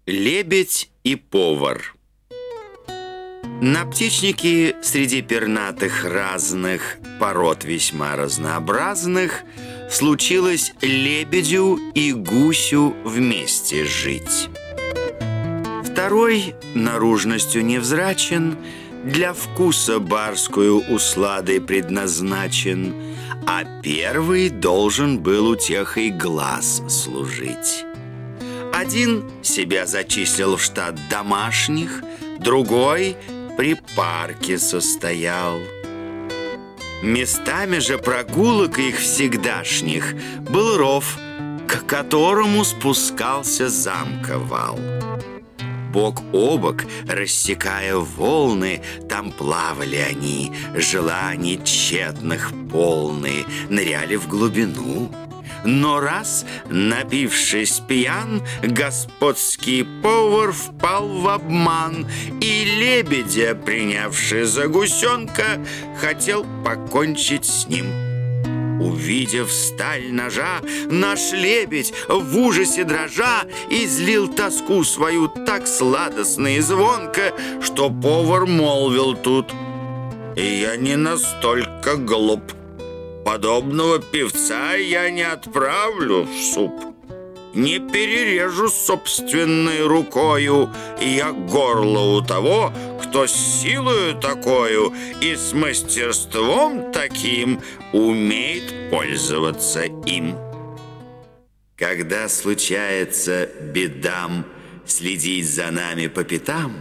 Лебедь и повар. На птичнике среди пернатых разных пород весьма разнообразных случилось лебедю и гусю вместе жить. Второй наружностью невзрачен, для вкуса барскую усладой предназначен, а первый должен был утехой глаз служить. Один себя зачислил в штат домашних, другой при парке состоял. Местами же прогулок их всегдашних был ров, к которому спускался замка вал. Бок о бок, рассекая волны, там плавали они, желаний тщетных полны, ныряли в глубину. Но раз, напившись пьян, господский повар впал в обман, и лебедя, принявший за гусенка, хотел покончить с ним. Увидев сталь ножа, наш лебедь в ужасе дрожа излил тоску свою так сладостно и звонко, что повар молвил тут: «Я не настолько глуп. Подобного певца я не отправлю в суп. Не перережу собственной рукою я горло у того, кто с силою такою и с мастерством таким умеет пользоваться им». Когда случается бедам следить за нами по пятам,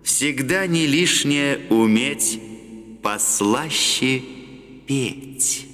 всегда не лишнее уметь послаще петь.